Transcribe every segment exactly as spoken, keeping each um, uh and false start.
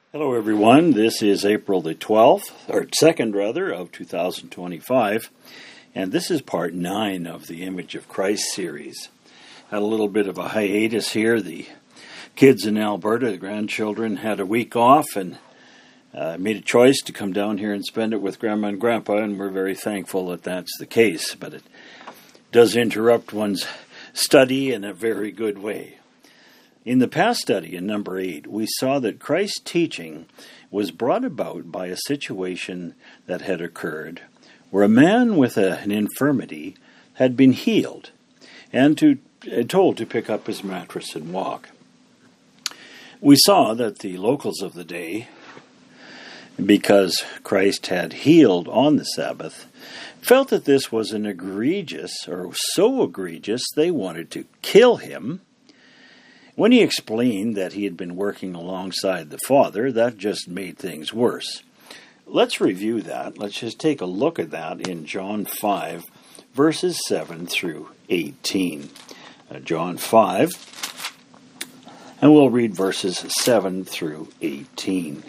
Hello everyone, this is April the twelfth, or second rather, of two thousand twenty-five, and this is part nine of the Image of Christ series. Had a little bit of a hiatus here. The kids in Alberta, the grandchildren, had a week off and uh, made a choice to come down here and spend it with Grandma and Grandpa, and we're very thankful that that's the case, but it does interrupt one's study in a very good way. In the past study, in number eight, we saw that Christ's teaching was brought about by a situation that had occurred where a man with a, an infirmity had been healed and to, uh, told to pick up his mattress and walk. We saw that the locals of the day, because Christ had healed on the Sabbath, felt that this was an egregious, or so egregious, they wanted to kill him. When he explained that he had been working alongside the Father, that just made things worse. Let's review that. Let's just take a look at that in John five, verses seven through eighteen. Uh, John five, and we'll read verses seven through eighteen.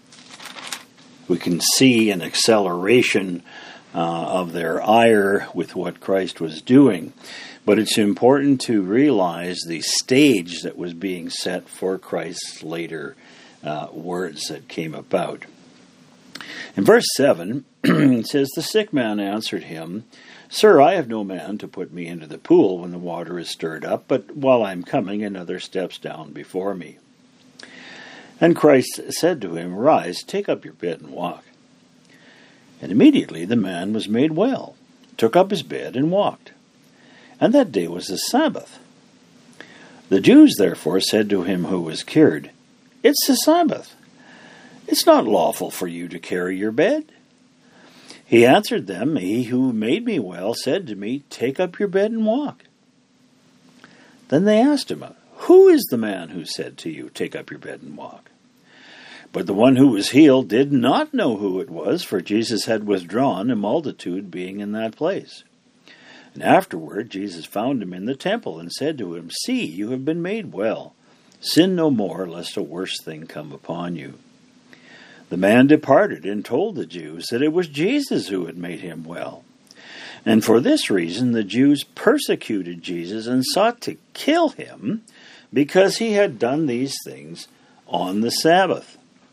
We can see an acceleration uh, of their ire with what Christ was doing. But it's important to realize the stage that was being set for Christ's later uh, words that came about. In verse seven, it says, "The sick man answered him, 'Sir, I have no man to put me into the pool when the water is stirred up, but while I am coming, another steps down before me.' And Christ said to him, 'Rise, take up your bed and walk.' And immediately the man was made well, took up his bed and walked. And that day was the Sabbath. The Jews therefore said to him who was cured, 'It's the Sabbath. It's not lawful for you to carry your bed.' He answered them, 'He who made me well said to me, Take up your bed and walk.' Then they asked him, 'Who is the man who said to you, Take up your bed and walk?' But the one who was healed did not know who it was, for Jesus had withdrawn, a multitude being in that place. And afterward Jesus found him in the temple and said to him, 'See, you have been made well. Sin no more, lest a worse thing come upon you.' The man departed and told the Jews that it was Jesus who had made him well. And for this reason the Jews persecuted Jesus and sought to kill him, because he had done these things on the Sabbath.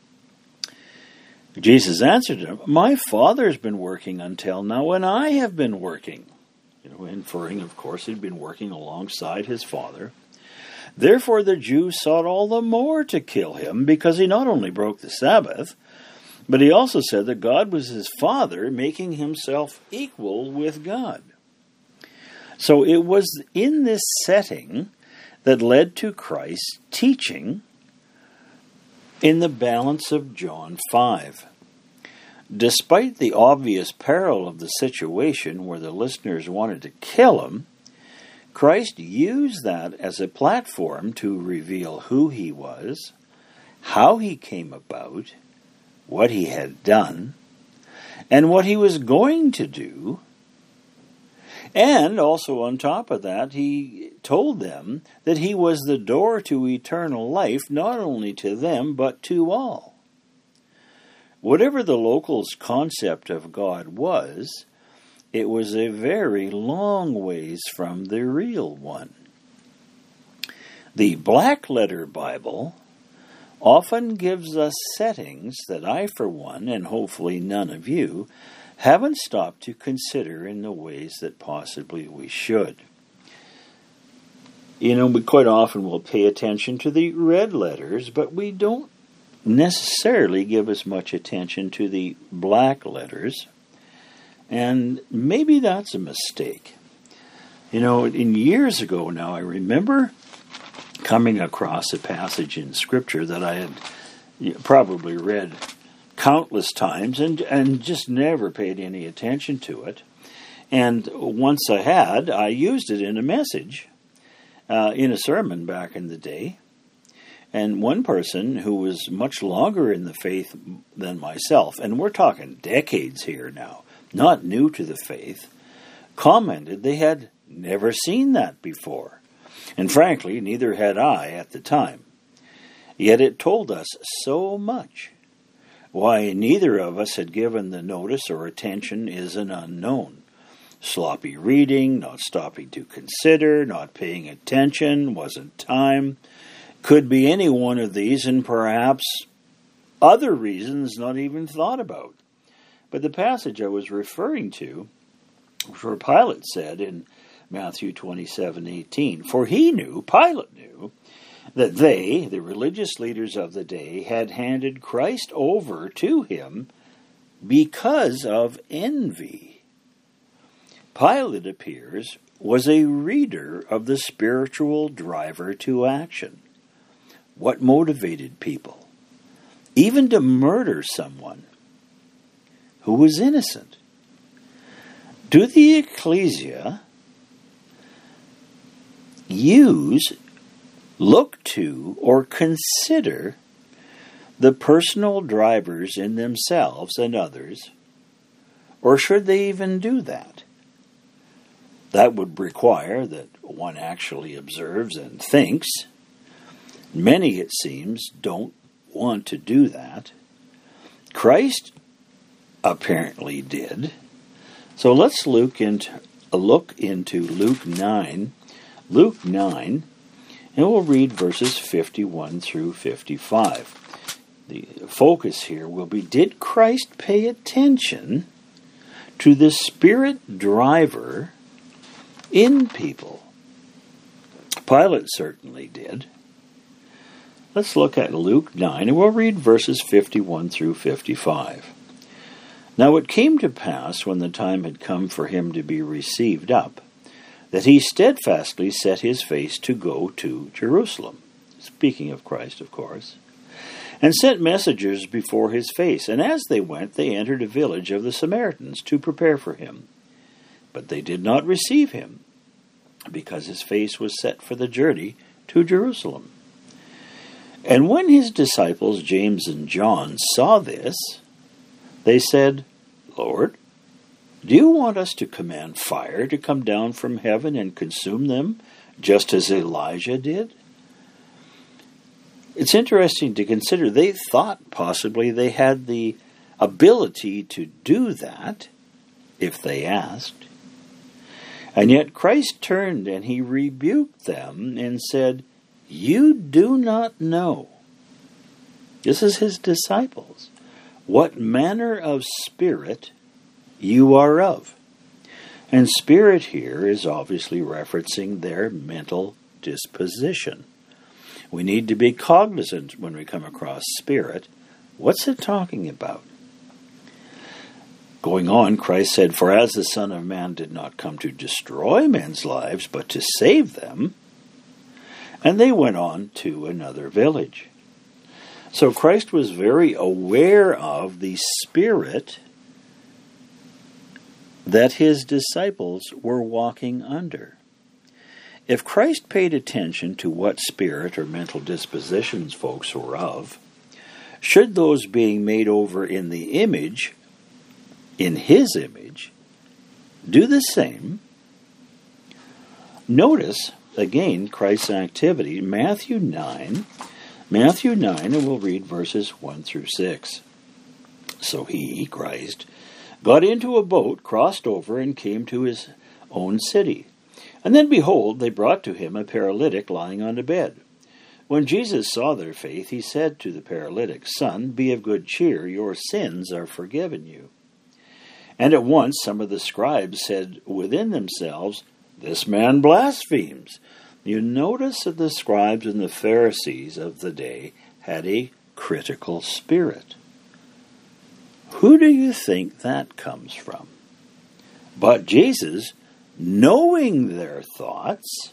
Jesus answered them, 'My Father has been working until now, and I have been working.'" You know, inferring, of course, he'd been working alongside his Father. "Therefore the Jews sought all the more to kill him, because he not only broke the Sabbath, but he also said that God was his Father, making himself equal with God." So it was in this setting that led to Christ's teaching in the balance of John five. Despite the obvious peril of the situation where the listeners wanted to kill him, Christ used that as a platform to reveal who he was, how he came about, what he had done, and what he was going to do. And also on top of that, he told them that he was the door to eternal life, not only to them, but to all. Whatever the locals' concept of God was, it was a very long ways from the real one. The Black Letter Bible often gives us settings that I, for one, and hopefully none of you, haven't stopped to consider in the ways that possibly we should. You know, we quite often will pay attention to the red letters, but we don't necessarily give as much attention to the black letters, and maybe that's a mistake. You know, in years ago now, I remember coming across a passage in Scripture that I had probably read countless times and and just never paid any attention to it. And once I had, I used it in a message, uh, in a sermon back in the day. And one person who was much longer in the faith than myself, and we're talking decades here now, not new to the faith, commented they had never seen that before. And frankly, neither had I at the time. Yet it told us so much. Why neither of us had given the notice or attention is an unknown. Sloppy reading, not stopping to consider, not paying attention, wasn't time. Could be any one of these, and perhaps other reasons not even thought about. But the passage I was referring to, where Pilate said in Matthew twenty-seven eighteen, for he knew, Pilate knew, that they, the religious leaders of the day, had handed Christ over to him because of envy. Pilate, appears, was a reader of the spiritual driver to action. What motivated people, even to murder someone who was innocent? Do the ecclesia use, look to, or consider the personal drivers in themselves and others, or should they even do that? That would require that one actually observes and thinks. Many, it seems, don't want to do that. Christ apparently did. So let's look into, look into Luke nine. Luke nine, and we'll read verses fifty-one through fifty-five. The focus here will be, did Christ pay attention to the spirit driver in people? Pilate certainly did. Let's look at Luke nine, and we'll read verses fifty-one through fifty-five. Now it came to pass, when the time had come for him to be received up, that he steadfastly set his face to go to Jerusalem, speaking of Christ, of course, and sent messengers before his face. And as they went, they entered a village of the Samaritans to prepare for him. But they did not receive him, because his face was set for the journey to Jerusalem. And when his disciples James and John saw this, they said, Lord, do you want us to command fire to come down from heaven and consume them, just as Elijah did? It's interesting to consider. They thought possibly they had the ability to do that if they asked. And yet Christ turned and he rebuked them and said, you do not know. This is his disciples. What manner of spirit you are of. And spirit here is obviously referencing their mental disposition. We need to be cognizant when we come across spirit. What's it talking about? Going on, Christ said, for as the Son of Man did not come to destroy men's lives, but to save them. And they went on to another village. So Christ was very aware of the spirit that his disciples were walking under. If Christ paid attention to what spirit or mental dispositions folks were of, should those being made over in the image, in his image, do the same? Notice, again, Christ's activity, Matthew nine, Matthew nine, and we'll read verses one through six. So he, Christ, got into a boat, crossed over, and came to his own city. And then, behold, they brought to him a paralytic lying on a bed. When Jesus saw their faith, he said to the paralytic, Son, be of good cheer, your sins are forgiven you. And at once some of the scribes said within themselves, This man blasphemes. You notice that the scribes and the Pharisees of the day had a critical spirit. Who do you think that comes from? But Jesus, knowing their thoughts,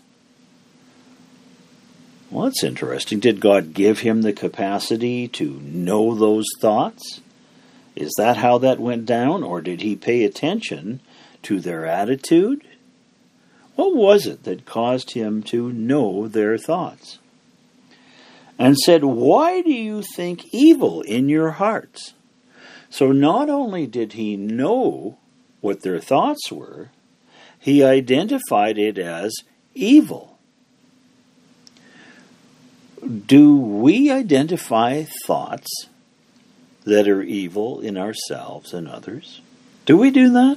well, that's interesting. Did God give him the capacity to know those thoughts? Is that how that went down? Or did he pay attention to their attitude? What was it that caused him to know their thoughts? And said, Why do you think evil in your hearts? So not only did he know what their thoughts were, he identified it as evil. Do we identify thoughts that are evil in ourselves and others? Do we do that?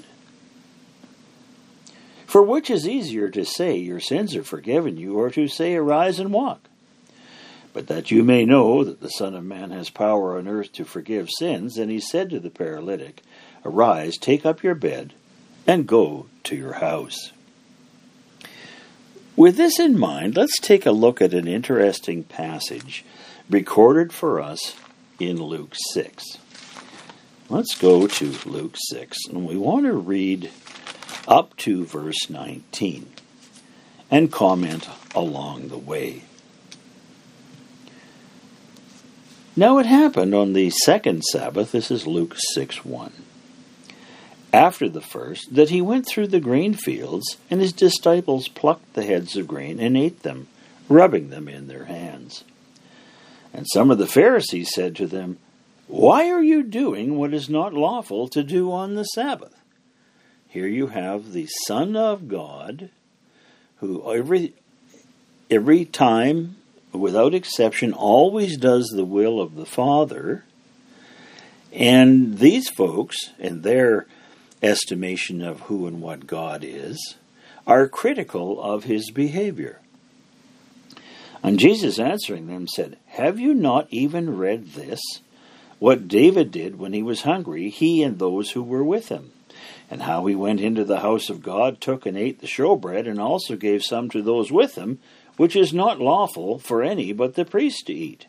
For which is easier to say, your sins are forgiven you, or to say, arise and walk? But that you may know that the Son of Man has power on earth to forgive sins. And he said to the paralytic, arise, take up your bed, and go to your house. With this in mind, let's take a look at an interesting passage recorded for us in Luke six. Let's go to Luke six, and we want to read up to verse nineteen and comment along the way. Now it happened on the second Sabbath, this is Luke six one, after the first, that he went through the grain fields, and his disciples plucked the heads of grain and ate them, rubbing them in their hands. And some of the Pharisees said to them, why are you doing what is not lawful to do on the Sabbath? Here you have the Son of God, who every every time, without exception, always does the will of the Father. And these folks, in their estimation of who and what God is, are critical of his behavior. And Jesus answering them said, have you not even read this? What David did when he was hungry, he and those who were with him, and how he went into the house of God, took and ate the showbread, and also gave some to those with him, which is not lawful for any but the priest to eat.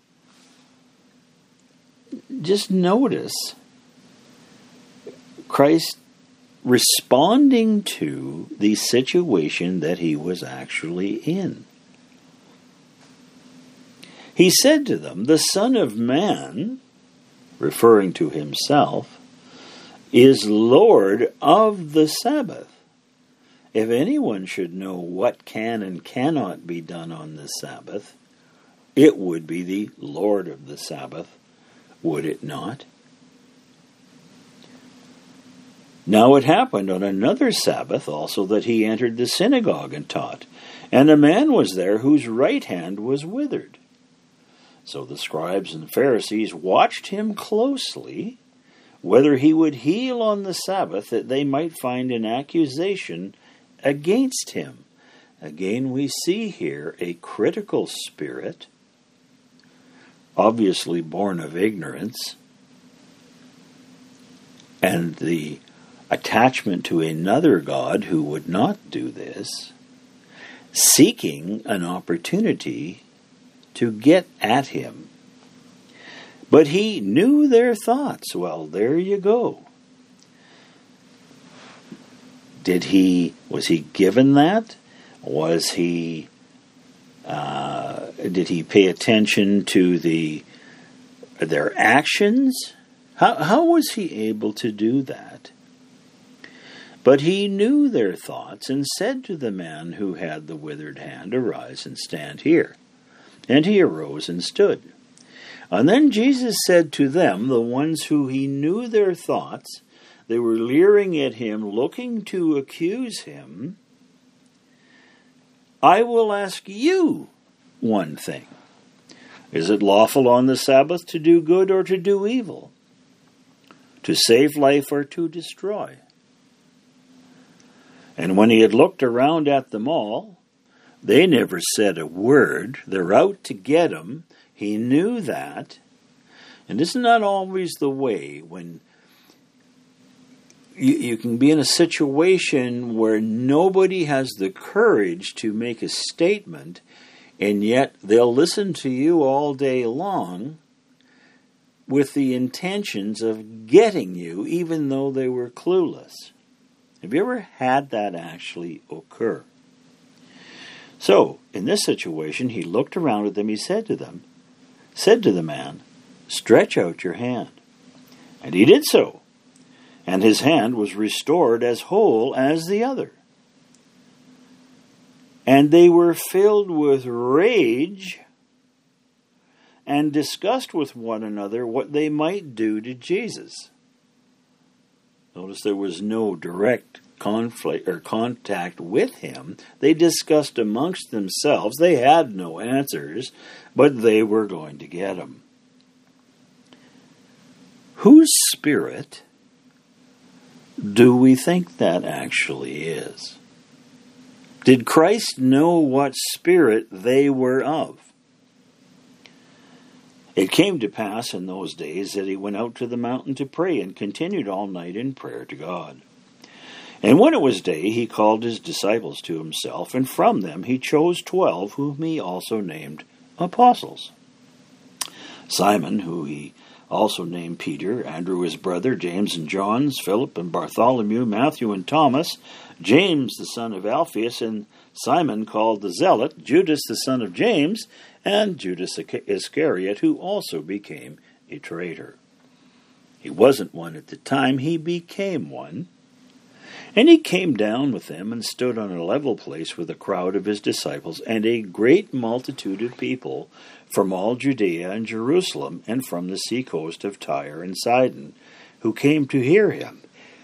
Just notice Christ responding to the situation that he was actually in. He said to them, the Son of Man, referring to himself, is Lord of the Sabbath. If anyone should know what can and cannot be done on the Sabbath, it would be the Lord of the Sabbath, would it not? Now it happened on another Sabbath also that he entered the synagogue and taught, and a man was there whose right hand was withered. So the scribes and Pharisees watched him closely, whether he would heal on the Sabbath, that they might find an accusation against him. Again, we see here a critical spirit, obviously born of ignorance, and the attachment to another God who would not do this, seeking an opportunity to get at him. But he knew their thoughts. Well, there you go. Did he, was he given that? Was he, uh, did he pay attention to the, their actions? How, how was he able to do that? But he knew their thoughts and said to the man who had the withered hand, arise and stand here. And he arose and stood. And then Jesus said to them, the ones who he knew their thoughts, they were leering at him, looking to accuse him, I will ask you one thing. Is it lawful on the Sabbath to do good or to do evil? To save life or to destroy? And when he had looked around at them all, they never said a word. They're out to get him. He knew that. And isn't that always the way when you, you can be in a situation where nobody has the courage to make a statement, and yet they'll listen to you all day long with the intentions of getting you, even though they were clueless. Have you ever had that actually occur? So, in this situation, he looked around at them, he said to them, said to the man, stretch out your hand. And he did so, and his hand was restored as whole as the other. And they were filled with rage and discussed with one another what they might do to Jesus. Notice there was no direct conflict or contact with him, they discussed amongst themselves. They had no answers, but they were going to get him. Whose spirit do we think that actually is? Did Christ know what spirit they were of? It came to pass in those days that he went out to the mountain to pray and continued all night in prayer to God. And when it was day, he called his disciples to himself, and from them he chose twelve, whom he also named apostles. Simon, who he also named Peter, Andrew his brother, James and John, Philip and Bartholomew, Matthew and Thomas, James the son of Alphaeus, and Simon called the Zealot, Judas the son of James, and Judas Iscariot, who also became a traitor. He wasn't one at the time, he became one. And he came down with them and stood on a level place with a crowd of his disciples and a great multitude of people from all Judea and Jerusalem and from the seacoast of Tyre and Sidon, who came to hear him.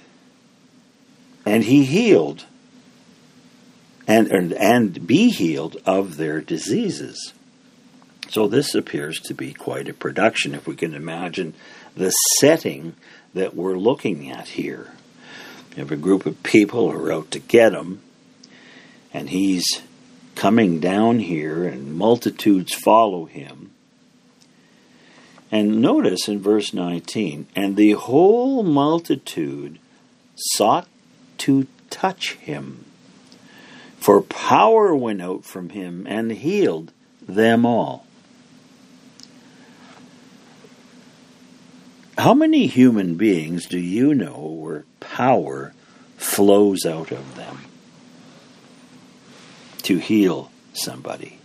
And he healed and, and, and be healed of their diseases. So this appears to be quite a production, if we can imagine the setting that we're looking at here. You have a group of people who are out to get him, and he's coming down here, and multitudes follow him. And notice in verse nineteen, and the whole multitude sought to touch him, for power went out from him and healed them all. How many human beings do you know where power flows out of them to heal somebody?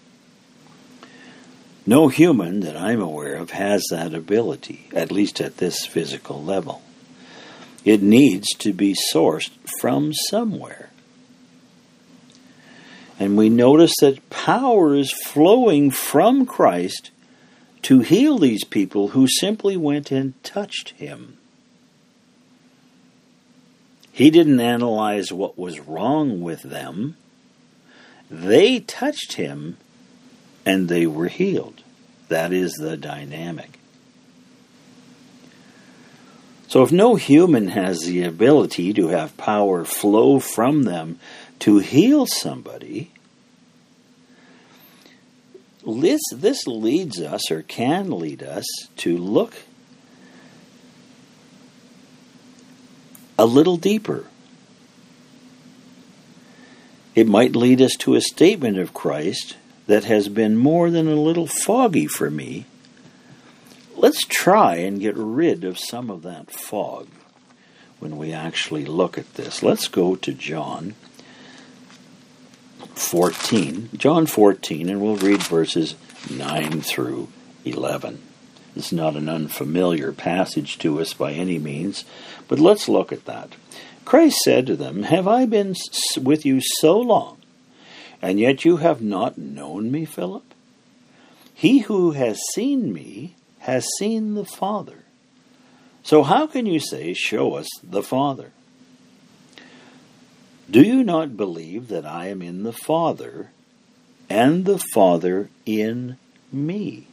No human that I'm aware of has that ability, at least at this physical level. It needs to be sourced from somewhere. And we notice that power is flowing from Christ to heal these people who simply went and touched him. He didn't analyze what was wrong with them. They touched him and they were healed. That is the dynamic. So if no human has the ability to have power flow from them to heal somebody, This, this leads us, or can lead us, to look a little deeper. It might lead us to a statement of Christ that has been more than a little foggy for me. Let's try and get rid of some of that fog when we actually look at this. Let's go to John fourteen, John fourteen, and we'll read verses nine through eleven. It's not an unfamiliar passage to us by any means, but let's look at that. Christ said to them, "Have I been with you so long, and yet you have not known me, Philip? He who has seen me has seen the Father. So how can you say, 'Show us the Father'? Do you not believe that I am in the Father, and the Father in me?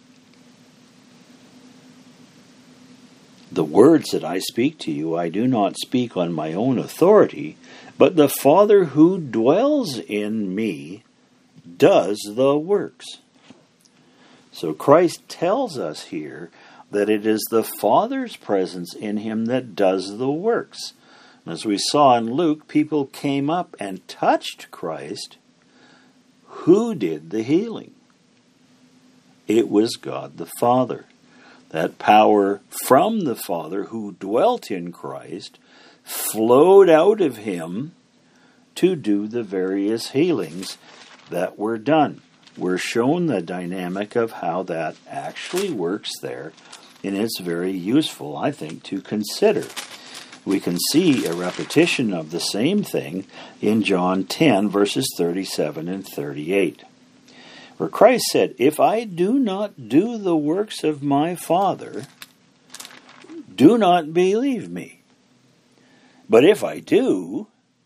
The words that I speak to you, I do not speak on my own authority, but the Father who dwells in me does the works." So Christ tells us here that it is the Father's presence in him that does the works. As we saw in Luke, people came up and touched Christ. Who did the healing? It was God the Father. That power from the Father who dwelt in Christ flowed out of him to do the various healings that were done. We're shown the dynamic of how that actually works there, and it's very useful, I think, to consider. We can see a repetition of the same thing in John ten, verses thirty-seven and thirty-eight, where Christ said, "If I do not do the works of my Father, do not believe me. But if I do,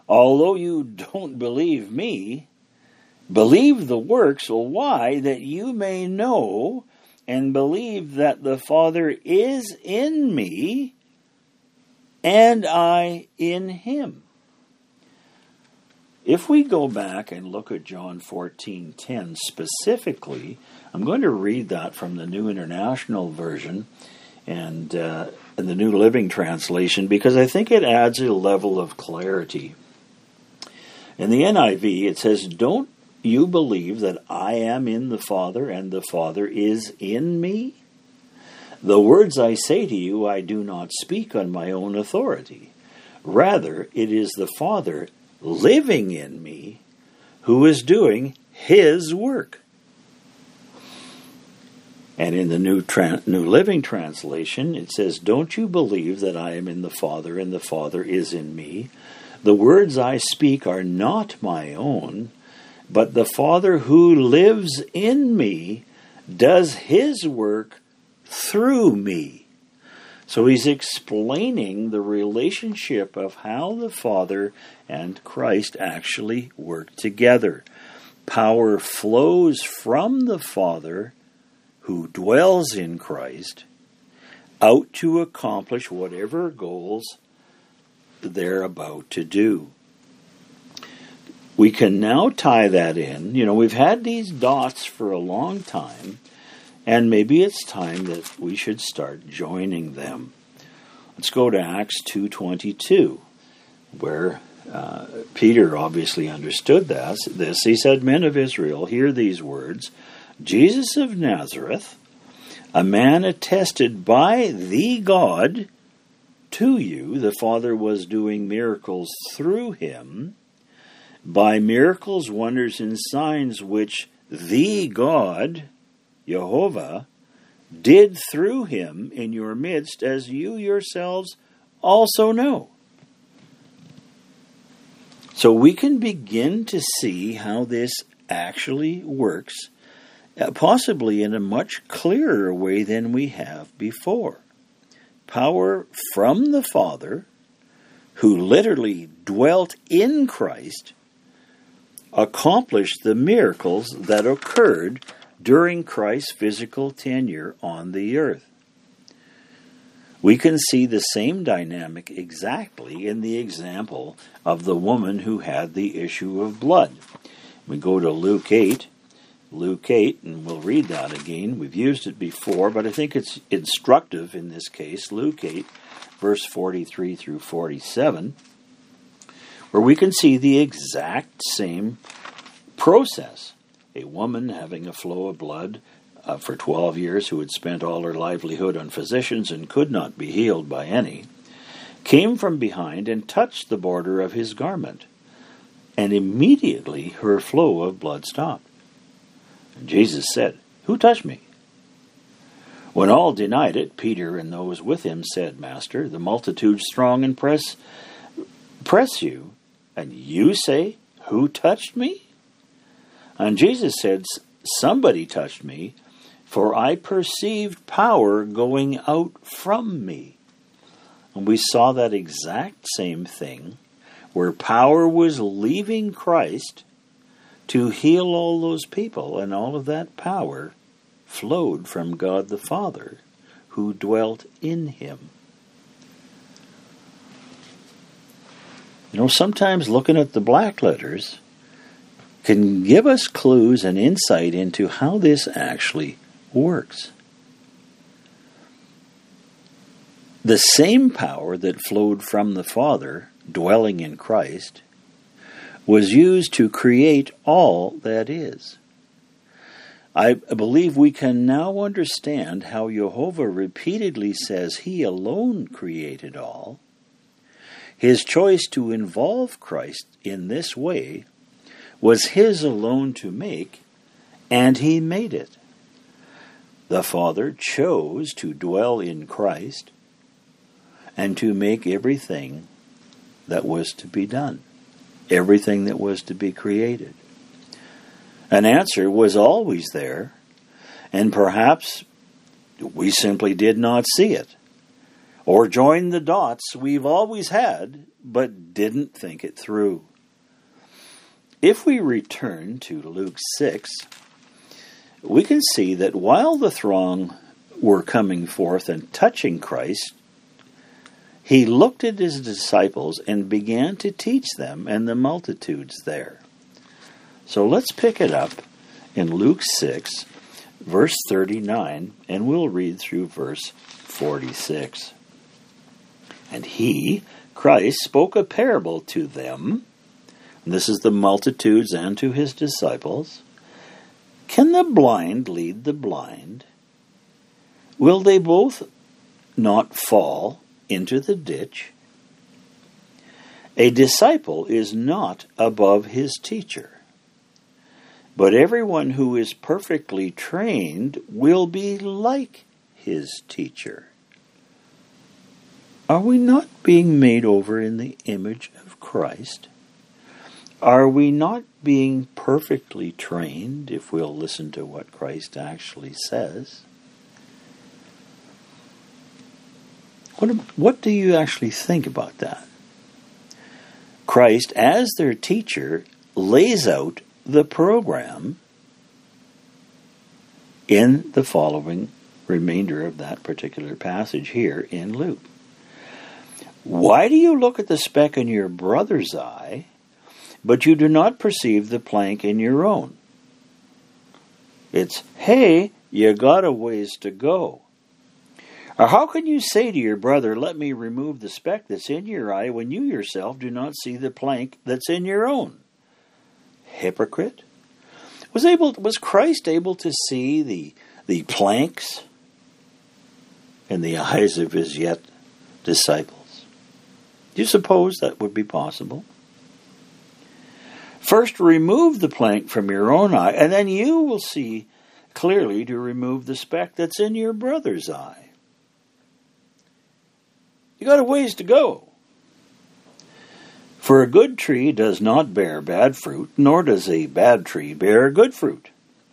Although you don't believe me, believe the works. Well, why? That you may know and believe that the Father is in me and I in him. If we go back and look at John fourteen ten specifically, I'm going to read that from the New International Version and, uh, and the New Living Translation, because I think it adds a level of clarity. In the N I V, it says, "Don't you believe that I am in the Father and the Father is in me? The words I say to you I do not speak on my own authority. Rather, it is the Father living in me who is doing his work." And in the New, Tran- New Living Translation, it says, "Don't you believe that I am in the Father and the Father is in me? The words I speak are not my own, but the Father who lives in me does his work through me." So he's explaining the relationship of how the Father and Christ actually work together. Power flows from the Father, who dwells in Christ, out to accomplish whatever goals they're about to do. We can now tie that in. You know, we've had these dots for a long time, and maybe it's time that we should start joining them. Let's go to Acts two twenty-two, where uh, Peter obviously understood this. This he said, "Men of Israel, hear these words. Jesus of Nazareth, a man attested by the God to you, the Father was doing miracles through him, by miracles, wonders, and signs which the God, Jehovah, did through him in your midst, as you yourselves also know." So we can begin to see how this actually works, possibly in a much clearer way than we have before. Power from the Father, who literally dwelt in Christ, accomplished the miracles that occurred during Christ's physical tenure on the earth. We can see the same dynamic exactly in the example of the woman who had the issue of blood. We go to Luke eight, Luke eight, and we'll read that again. We've used it before, but I think it's instructive in this case. Luke eight, verse forty-three through forty-seven, where we can see the exact same process. A woman having a flow of blood uh, for twelve years, who had spent all her livelihood on physicians and could not be healed by any, came from behind and touched the border of his garment, and immediately her flow of blood stopped. And Jesus said, "Who touched me?" When all denied it, Peter and those with him said, "Master, the multitude strong and press, press you, and you say, 'Who touched me?'" And Jesus said, "Somebody touched me, for I perceived power going out from me." And we saw that exact same thing, where power was leaving Christ to heal all those people, and all of that power flowed from God the Father, who dwelt in him. You know, sometimes looking at the black letters can give us clues and insight into how this actually works. The same power that flowed from the Father, dwelling in Christ, was used to create all that is. I believe we can now understand how Jehovah repeatedly says he alone created all. His choice to involve Christ in this way was his alone to make, and he made it. The Father chose to dwell in Christ and to make everything that was to be done, everything that was to be created. An answer was always there, and perhaps we simply did not see it, or join the dots we've always had but didn't think it through. If we return to Luke six, we can see that while the throng were coming forth and touching Christ, he looked at his disciples and began to teach them and the multitudes there. So let's pick it up in Luke six, verse thirty-nine, and we'll read through verse forty-six. And he, Christ, spoke a parable to them. And this is the multitudes and to his disciples. Can the blind lead the blind? Will they both not fall into the ditch? A disciple is not above his teacher, but everyone who is perfectly trained will be like his teacher. Are we not being made over in the image of Christ? Are we not being perfectly trained if we'll listen to what Christ actually says? What, what do you actually think about that? Christ, as their teacher, lays out the program in the following remainder of that particular passage here in Luke. Why do you look at the speck in your brother's eye, but you do not perceive the plank in your own? It's, hey, you got a ways to go. Or how can you say to your brother, let me remove the speck that's in your eye, when you yourself do not see the plank that's in your own? Hypocrite. Was able was Christ able to see the the planks in the eyes of his yet disciples? Do you suppose that would be possible? First, remove the plank from your own eye, and then you will see clearly to remove the speck that's in your brother's eye. You got a ways to go. For a good tree does not bear bad fruit, nor does a bad tree bear good fruit.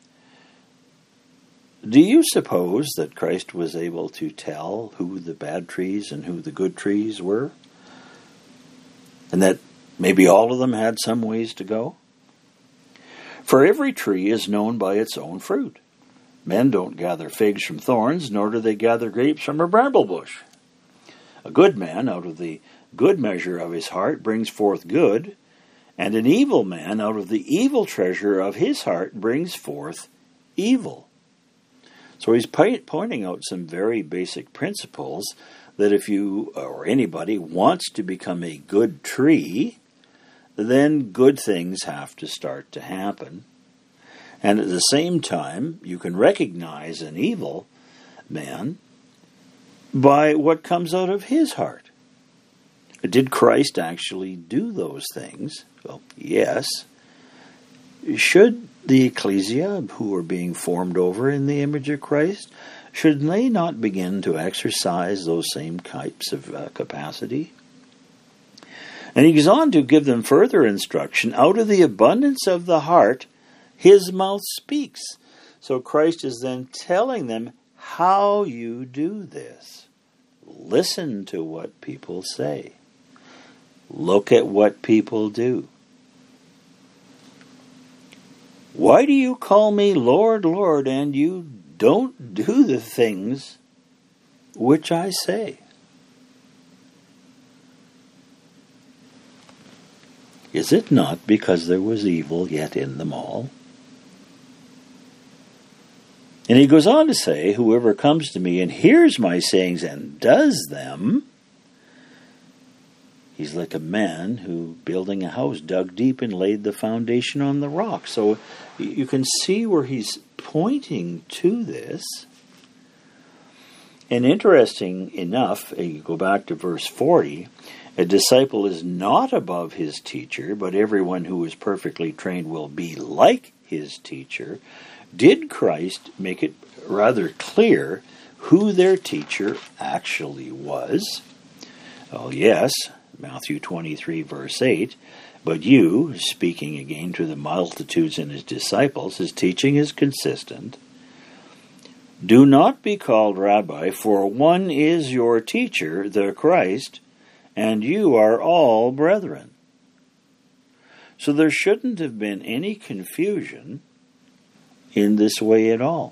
Do you suppose that Christ was able to tell who the bad trees and who the good trees were? And that maybe all of them had some ways to go? For every tree is known by its own fruit. Men don't gather figs from thorns, nor do they gather grapes from a bramble bush. A good man out of the good measure of his heart brings forth good, and an evil man out of the evil treasure of his heart brings forth evil. So he's pointing out some very basic principles that if you or anybody wants to become a good tree, then good things have to start to happen. And at the same time, you can recognize an evil man by what comes out of his heart. Did Christ actually do those things? Well, yes. Should the ecclesia, who are being formed over in the image of Christ, should they not begin to exercise those same types of uh, capacity? And he goes on to give them further instruction. Out of the abundance of the heart, his mouth speaks. So Christ is then telling them how you do this. Listen to what people say. Look at what people do. Why do you call me Lord, Lord, and you don't do the things which I say? Is it not because there was evil yet in them all? And he goes on to say, whoever comes to me and hears my sayings and does them, he's like a man who, building a house, dug deep and laid the foundation on the rock. So you can see where he's pointing to this. And interesting enough, you go back to verse forty, a disciple is not above his teacher, but everyone who is perfectly trained will be like his teacher. Did Christ make it rather clear who their teacher actually was? Oh, yes. Matthew twenty-three, verse eight, but you, speaking again to the multitudes and his disciples, his teaching is consistent. Do not be called rabbi, for one is your teacher, the Christ, and you are all brethren. So there shouldn't have been any confusion in this way at all.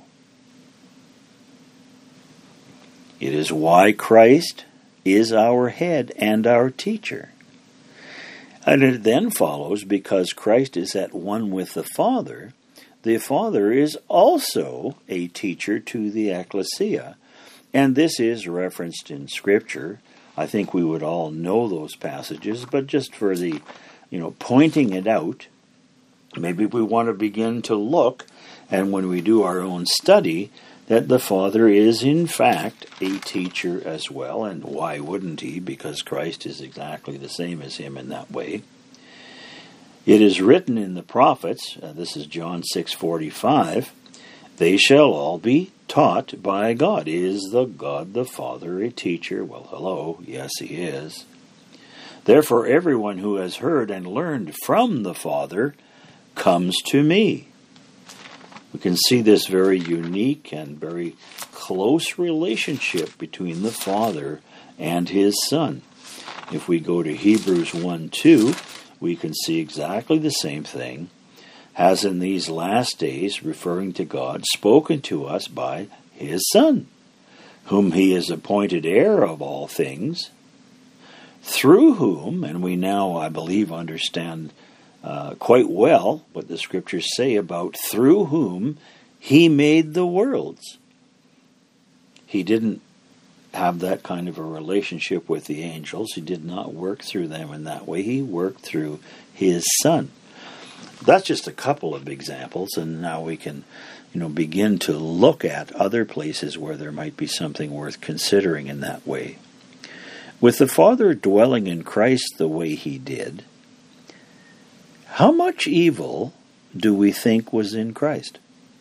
It is why Christ is our head and our teacher. And it then follows, because Christ is at one with the Father, the Father is also a teacher to the ecclesia. And this is referenced in Scripture. I think we would all know those passages, but just for the, you know, pointing it out, maybe we want to begin to look, and when we do our own study, that the Father is in fact a teacher as well. And why wouldn't he? Because Christ is exactly the same as him in that way. It is written in the prophets, uh, this is John six forty-five, they shall all be taught by God. Is the God the Father a teacher? Well, hello, yes he is. Therefore everyone who has heard and learned from the Father comes to me. We can see this very unique and very close relationship between the Father and his Son. If we go to Hebrews one two, we can see exactly the same thing. Has in these last days, referring to God, spoken to us by his Son, whom he has appointed heir of all things, through whom, and we now, I believe, understand Uh, quite well what the Scriptures say about through whom he made the worlds. He didn't have that kind of a relationship with the angels. He did not work through them in that way. He worked through his Son. That's just a couple of examples, and now we can, you know, begin to look at other places where there might be something worth considering in that way. With the Father dwelling in Christ the way he did, how much evil do we think was in Christ?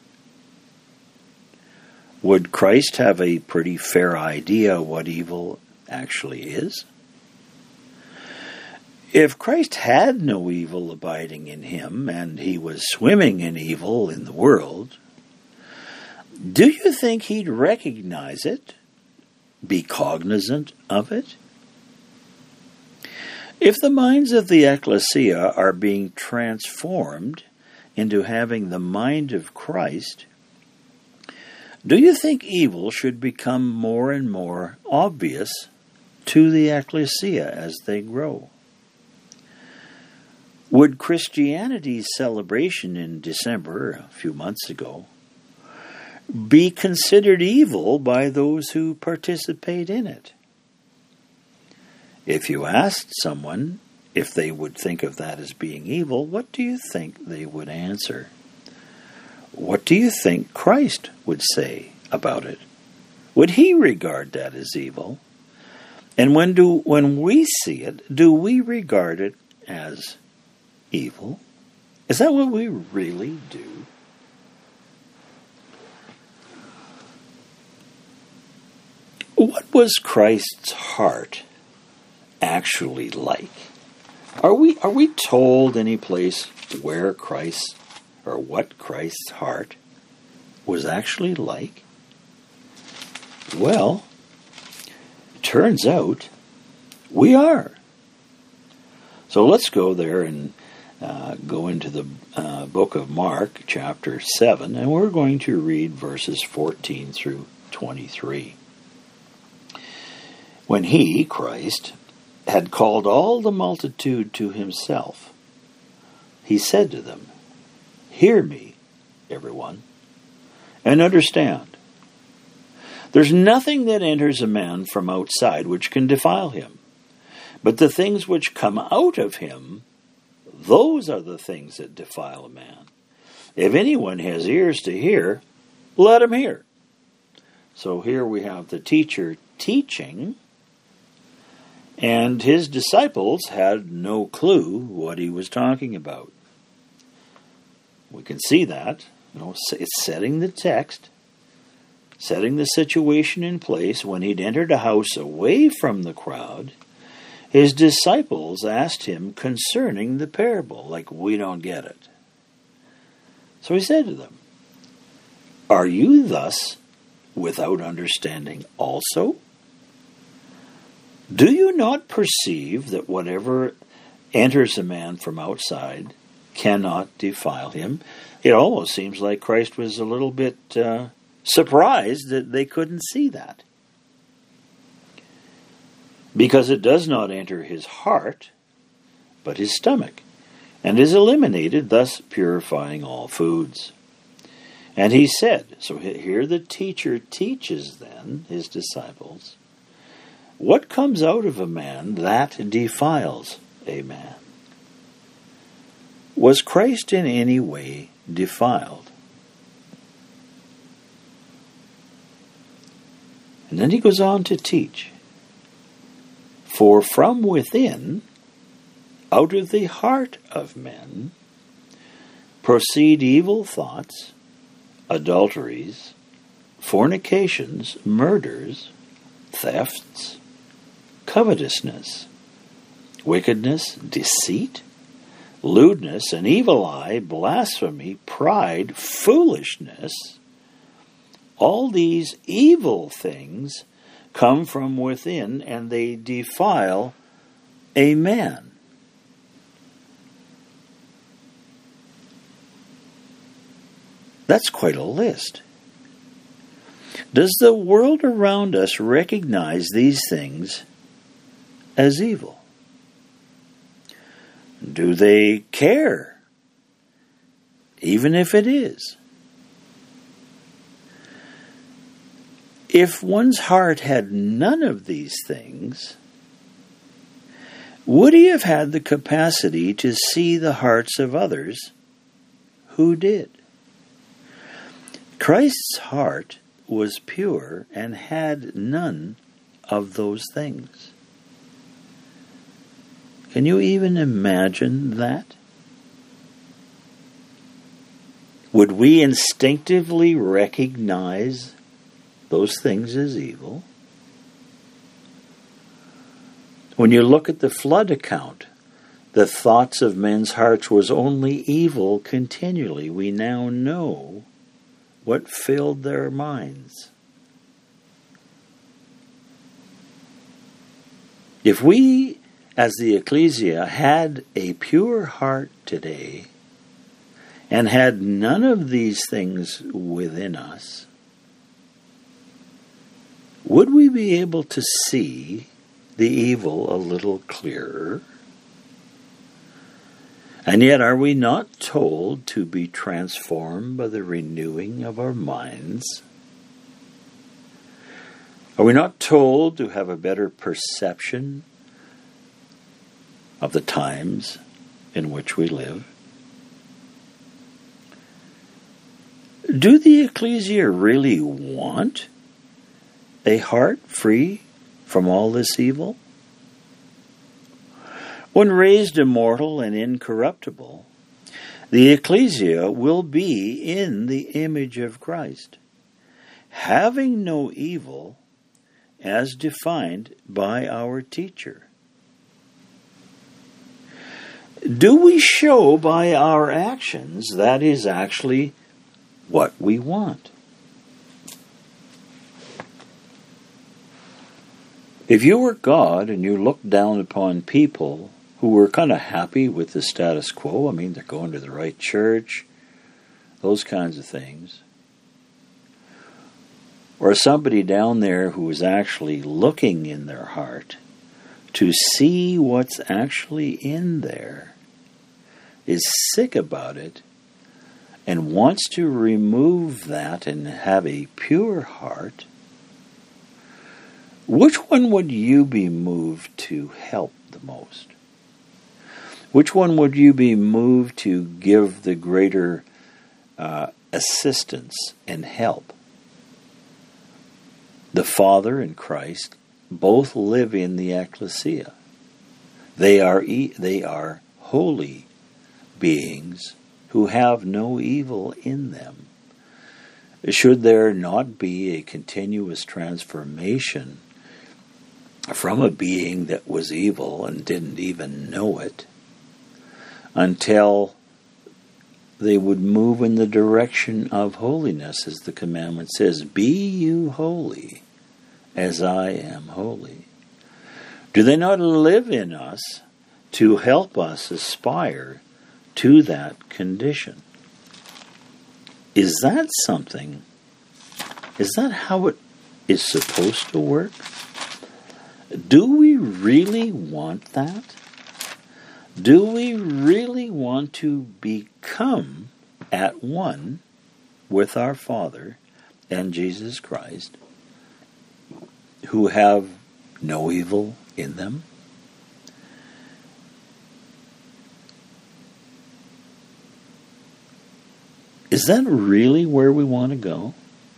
Would Christ have a pretty fair idea what evil actually is? If Christ had no evil abiding in him, and he was swimming in evil in the world, do you think he'd recognize it, be cognizant of it? If the minds of the ecclesia are being transformed into having the mind of Christ, do you think evil should become more and more obvious to the ecclesia as they grow? Would Christianity's celebration in December, a few months ago, be considered evil by those who participate in it? If you asked someone if they would think of that as being evil, what do you think they would answer? What do you think Christ would say about it? Would he regard that as evil? And when do when we see it, do we regard it as evil? Is that what we really do? What was Christ's heart actually like? Are we are we told any place where Christ, or what Christ's heart was actually like? Well, it turns out we are. So let's go there and uh, go into the uh, book of Mark, chapter seven, and we're going to read verses fourteen through twenty-three. When he, Christ, had called all the multitude to himself, he said to them, "Hear me, everyone, and understand. There's nothing that enters a man from outside which can defile him, but the things which come out of him, those are the things that defile a man. If anyone has ears to hear, let him hear." So here we have the teacher teaching, and his disciples had no clue what he was talking about. We can see that. You know, it's setting the text, setting the situation in place. When he'd entered a house away from the crowd, his disciples asked him concerning the parable, like, we don't get it. So he said to them, "Are you thus without understanding also? Do you not perceive that whatever enters a man from outside cannot defile him? It almost seems like Christ was a little bit uh, surprised that they couldn't see that. Because it does not enter his heart, but his stomach, and is eliminated, thus purifying all foods. And he said, so here the teacher teaches then his disciples, what comes out of a man that defiles a man? Was Christ in any way defiled? And then he goes on to teach, for from within, out of the heart of men, proceed evil thoughts, adulteries, fornications, murders, thefts, covetousness, wickedness, deceit, lewdness, an evil eye, blasphemy, pride, foolishness. All these evil things come from within, and they defile a man. That's quite a list. Does the world around us recognize these things as evil? Do they care, even if it is? If one's heart had none of these things, would he have had the capacity to see the hearts of others who did? Christ's heart was pure and had none of those things. Can you even imagine that? Would we instinctively recognize those things as evil? When you look at the flood account, the thoughts of men's hearts was only evil continually. We now know what filled their minds. If we, as the ecclesia, had a pure heart today and had none of these things within us, would we be able to see the evil a little clearer? And yet, are we not told to be transformed by the renewing of our minds? Are we not told to have a better perception of the times in which we live? Do the ecclesia really want a heart free from all this evil? When raised immortal and incorruptible, the ecclesia will be in the image of Christ, having no evil as defined by our teacher. Do we show by our actions that is actually what we want? If you were God and you looked down upon people who were kind of happy with the status quo, I mean, they're going to the right church, those kinds of things, or somebody down there who is actually looking in their heart to see what's actually in there, is sick about it, and wants to remove that and have a pure heart, which one would you be moved to help the most? Which one would you be moved to give the greater uh, assistance and help? The Father and Christ both live in the ecclesia. They are e- they are holy beings who have no evil in them. Should there not be a continuous transformation from a being that was evil and didn't even know it, until they would move in the direction of holiness, as the commandment says, be you holy as I am holy? Do they not live in us to help us aspire to that condition? Is that something, is that how it is supposed to work? Do we really want that? Do we really want to become at one with our Father and Jesus Christ, who have no evil in them? Is that really where we want to go?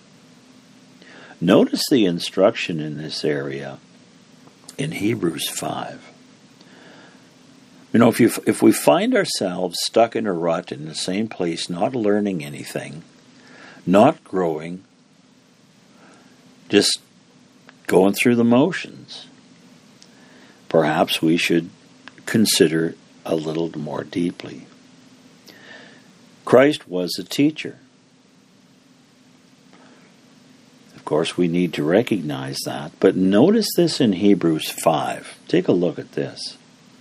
Notice the instruction in this area in Hebrews five. You know, if you if we find ourselves stuck in a rut in the same place, not learning anything, not growing, just going through the motions, perhaps we should consider a little more deeply. Christ was a teacher. Of course, we need to recognize that, but notice this in Hebrews five. Take a look at this.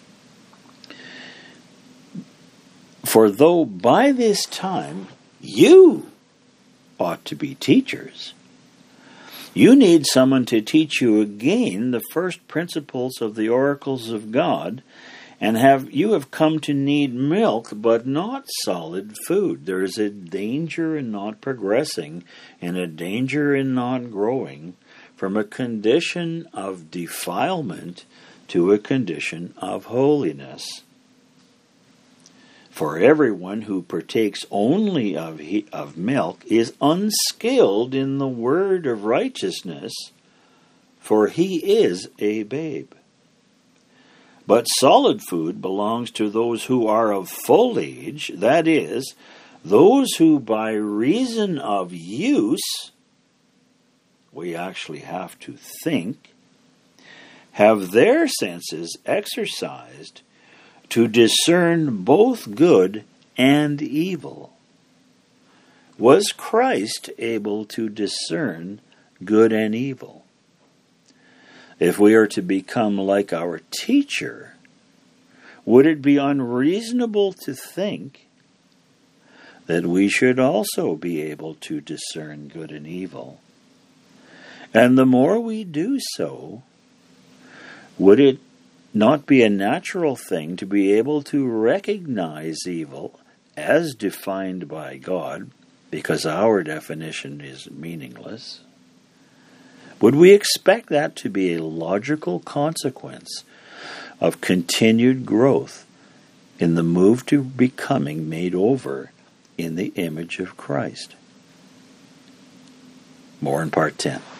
For though by this time you ought to be teachers, you need someone to teach you again the first principles of the oracles of God, and have you have come to need milk, but not solid food. There is a danger in not progressing, and a danger in not growing from a condition of defilement to a condition of holiness. For everyone who partakes only of he, of milk is unskilled in the word of righteousness, for he is a babe. But solid food belongs to those who are of full age, that is, those who by reason of use, we actually have to think, have their senses exercised to discern both good and evil. Was Christ able to discern good and evil? If we are to become like our teacher, would it be unreasonable to think that we should also be able to discern good and evil? And the more we do so, would it not be a natural thing to be able to recognize evil as defined by God, because our definition is meaningless? Would we expect that to be a logical consequence of continued growth in the move to becoming made over in the image of Christ? More in part ten.